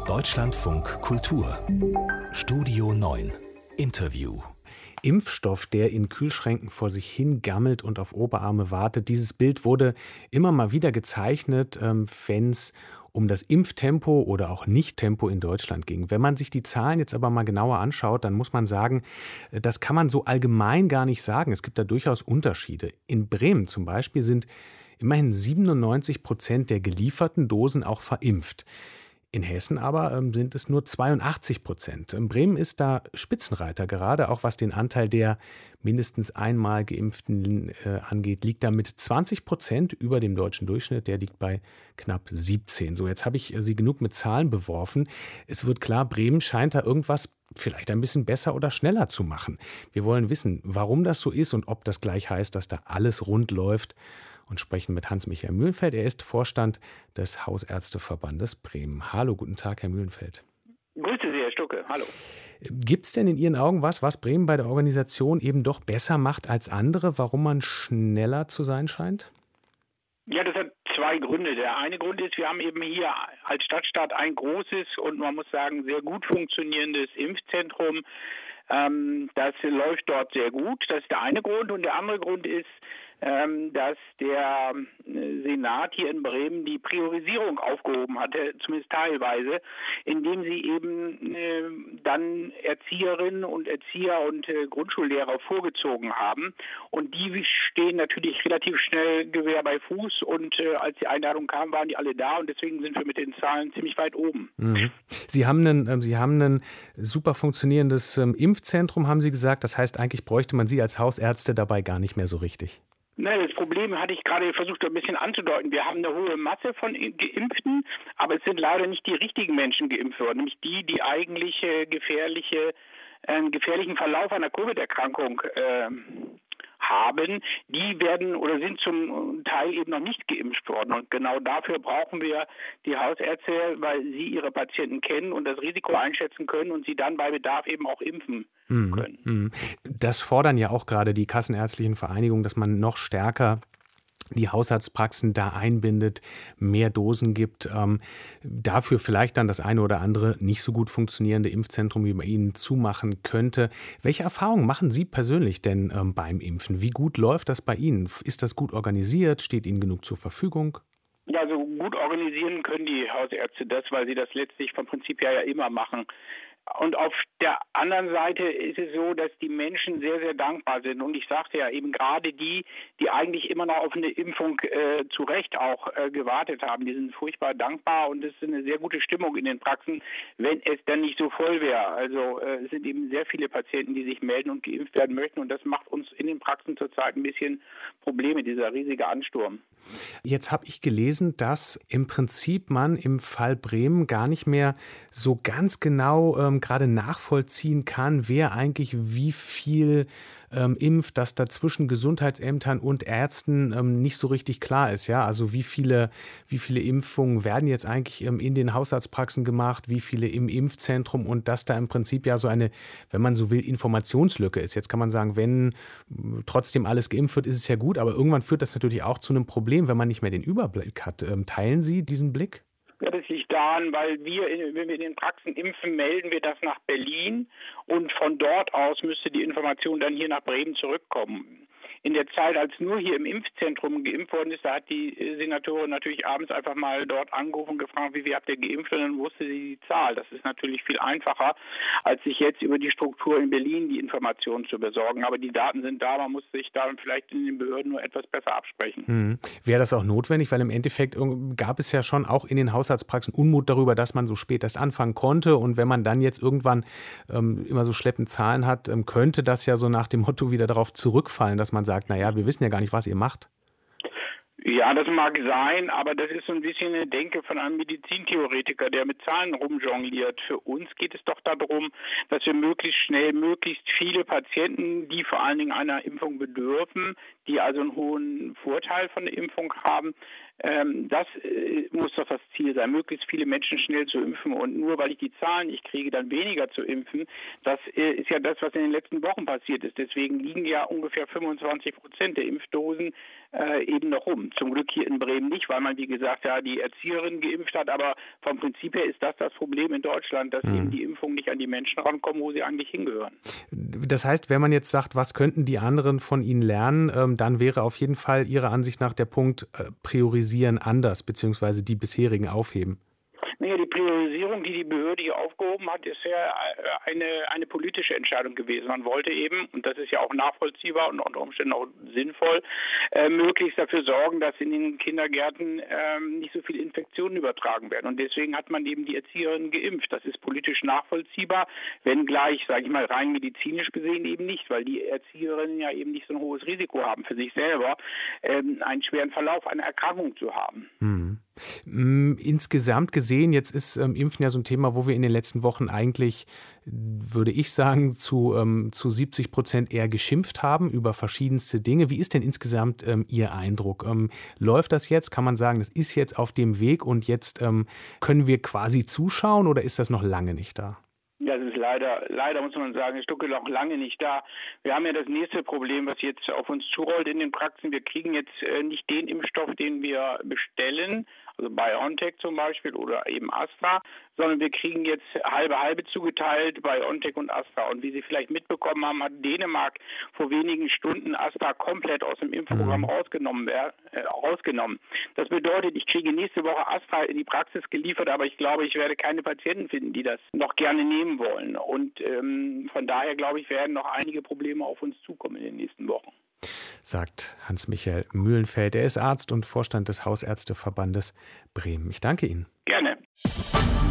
Deutschlandfunk Kultur Studio 9 Interview. Impfstoff, der in Kühlschränken vor sich hin gammelt und auf Oberarme wartet. Dieses Bild wurde immer mal wieder gezeichnet, wenn es um das Impftempo oder auch Nicht-Tempo in Deutschland ging. Wenn man sich die Zahlen jetzt aber mal genauer anschaut, dann muss man sagen, das kann man so allgemein gar nicht sagen. Es gibt da durchaus Unterschiede. In Bremen zum Beispiel sind immerhin 97% der gelieferten Dosen auch verimpft. In Hessen aber sind es nur 82%. Bremen ist da Spitzenreiter, gerade auch was den Anteil der mindestens einmal Geimpften angeht, liegt da mit 20% über dem deutschen Durchschnitt. Der liegt bei knapp 17. So, jetzt habe ich Sie genug mit Zahlen beworfen. Es wird klar, Bremen scheint da irgendwas vielleicht ein bisschen besser oder schneller zu machen. Wir wollen wissen, warum das so ist und ob das gleich heißt, dass da alles rund läuft. Und sprechen mit Hans-Michael Mühlenfeld. Er ist Vorstand des Hausärzteverbandes Bremen. Hallo, guten Tag, Herr Mühlenfeld. Grüße Sie, Herr Stucke. Hallo. Gibt es denn in Ihren Augen was Bremen bei der Organisation eben doch besser macht als andere, warum man schneller zu sein scheint? Ja, das hat zwei Gründe. Der eine Grund ist, wir haben eben hier als Stadtstaat ein großes und man muss sagen sehr gut funktionierendes Impfzentrum. Das läuft dort sehr gut. Das ist der eine Grund. Und der andere Grund ist, dass der Senat hier in Bremen die Priorisierung aufgehoben hatte, zumindest teilweise, indem sie eben dann Erzieherinnen und Erzieher und Grundschullehrer vorgezogen haben. Und die stehen natürlich relativ schnell Gewehr bei Fuß. Und als die Einladung kam, waren die alle da. Und deswegen sind wir mit den Zahlen ziemlich weit oben. Mhm. Sie haben ein super funktionierendes Impfzentrum, haben Sie gesagt. Das heißt, eigentlich bräuchte man Sie als Hausärzte dabei gar nicht mehr so richtig. Nein, das Problem hatte ich gerade versucht, ein bisschen anzudeuten. Wir haben eine hohe Masse von Geimpften, aber es sind leider nicht die richtigen Menschen geimpft worden, nämlich die eigentlich einen gefährlichen Verlauf einer Covid-Erkrankung haben, die werden oder sind zum Teil eben noch nicht geimpft worden. Und genau dafür brauchen wir die Hausärzte, weil sie ihre Patienten kennen und das Risiko einschätzen können und sie dann bei Bedarf eben auch impfen können. Das fordern ja auch gerade die kassenärztlichen Vereinigungen, dass man noch stärker die Hausarztpraxen da einbindet, mehr Dosen gibt, dafür vielleicht dann das eine oder andere nicht so gut funktionierende Impfzentrum wie bei Ihnen zumachen könnte. Welche Erfahrungen machen Sie persönlich denn beim Impfen? Wie gut läuft das bei Ihnen? Ist das gut organisiert? Steht Ihnen genug zur Verfügung? Ja, also gut organisieren können die Hausärzte das, weil sie das letztlich vom Prinzip her ja immer machen. Und auf der anderen Seite ist es so, dass die Menschen sehr, sehr dankbar sind. Und ich sagte ja eben gerade die eigentlich immer noch auf eine Impfung zu Recht auch gewartet haben, die sind furchtbar dankbar und es ist eine sehr gute Stimmung in den Praxen, wenn es dann nicht so voll wäre. Also es sind eben sehr viele Patienten, die sich melden und geimpft werden möchten und das macht uns in den Praxen zurzeit ein bisschen Probleme, dieser riesige Ansturm. Jetzt habe ich gelesen, dass im Prinzip man im Fall Bremen gar nicht mehr so ganz genau gerade nachvollziehen kann, wer eigentlich wie viel impft, dass da zwischen Gesundheitsämtern und Ärzten nicht so richtig klar ist. Ja? Also wie viele Impfungen werden jetzt eigentlich in den Hausarztpraxen gemacht, wie viele im Impfzentrum und dass da im Prinzip ja so eine, wenn man so will, Informationslücke ist. Jetzt kann man sagen, wenn trotzdem alles geimpft wird, ist es ja gut, aber irgendwann führt das natürlich auch zu einem Problem, wenn man nicht mehr den Überblick hat. Teilen Sie diesen Blick? Ja, das liegt daran, weil wenn wir in den Praxen impfen, melden wir das nach Berlin und von dort aus müsste die Information dann hier nach Bremen zurückkommen. In der Zeit, als nur hier im Impfzentrum geimpft worden ist, da hat die Senatorin natürlich abends einfach mal dort angerufen und gefragt, wie viel habt ihr geimpft? Und dann wusste sie die Zahl. Das ist natürlich viel einfacher, als sich jetzt über die Struktur in Berlin die Informationen zu besorgen. Aber die Daten sind da, man muss sich da vielleicht in den Behörden nur etwas besser absprechen. Wäre das auch notwendig? Weil im Endeffekt gab es ja schon auch in den Hausarztpraxen Unmut darüber, dass man so spät erst anfangen konnte. Und wenn man dann jetzt irgendwann immer so schleppend Zahlen hat, könnte das ja so nach dem Motto wieder darauf zurückfallen, dass man sagt, naja, wir wissen ja gar nicht, was ihr macht. Ja, das mag sein, aber das ist so ein bisschen eine Denke von einem Medizintheoretiker, der mit Zahlen rumjongliert. Für uns geht es doch darum, dass wir möglichst schnell möglichst viele Patienten, die vor allen Dingen einer Impfung bedürfen, die also einen hohen Vorteil von der Impfung haben, Das muss doch das Ziel sein, möglichst viele Menschen schnell zu impfen. Und nur weil ich die Zahlen nicht kriege, dann weniger zu impfen, das ist ja das, was in den letzten Wochen passiert ist. Deswegen liegen ja ungefähr 25% der Impfdosen eben noch rum. Zum Glück hier in Bremen nicht, weil man, wie gesagt, ja die Erzieherin geimpft hat. Aber vom Prinzip her ist das Problem in Deutschland, dass eben die Impfungen nicht an die Menschen rankommen, wo sie eigentlich hingehören. Das heißt, wenn man jetzt sagt, was könnten die anderen von Ihnen lernen, dann wäre auf jeden Fall Ihrer Ansicht nach der Punkt priorisieren anders, beziehungsweise die bisherigen aufheben. Naja, die Priorisierung, die Behörde hier aufgehoben hat, ist ja eine politische Entscheidung gewesen. Man wollte eben, und das ist ja auch nachvollziehbar und unter Umständen auch sinnvoll, möglichst dafür sorgen, dass in den Kindergärten nicht so viele Infektionen übertragen werden. Und deswegen hat man eben die Erzieherinnen geimpft. Das ist politisch nachvollziehbar, wenngleich, sage ich mal, rein medizinisch gesehen eben nicht, weil die Erzieherinnen ja eben nicht so ein hohes Risiko haben für sich selber, einen schweren Verlauf einer Erkrankung zu haben. Insgesamt gesehen, jetzt ist Impfen ja so ein Thema, wo wir in den letzten Wochen eigentlich, würde ich sagen, zu 70% eher geschimpft haben über verschiedenste Dinge. Wie ist denn insgesamt Ihr Eindruck? Läuft das jetzt? Kann man sagen, das ist jetzt auf dem Weg und jetzt können wir quasi zuschauen oder ist das noch lange nicht da? Ja, das ist leider muss man sagen, ein Stück noch lange nicht da. Wir haben ja das nächste Problem, was jetzt auf uns zurollt in den Praxen. Wir kriegen jetzt nicht den Impfstoff, den wir bestellen, also BioNTech zum Beispiel oder eben Astra, sondern wir kriegen jetzt halbe zugeteilt, BioNTech und Astra. Und wie Sie vielleicht mitbekommen haben, hat Dänemark vor wenigen Stunden Astra komplett aus dem Impfprogramm rausgenommen. Das bedeutet, ich kriege nächste Woche Astra in die Praxis geliefert, aber ich glaube, ich werde keine Patienten finden, die das noch gerne nehmen wollen. Und von daher, glaube ich, werden noch einige Probleme auf uns zukommen in den nächsten Wochen. Sagt Hans-Michael Mühlenfeld. Er ist Arzt und Vorstand des Hausärzteverbandes Bremen. Ich danke Ihnen. Gerne.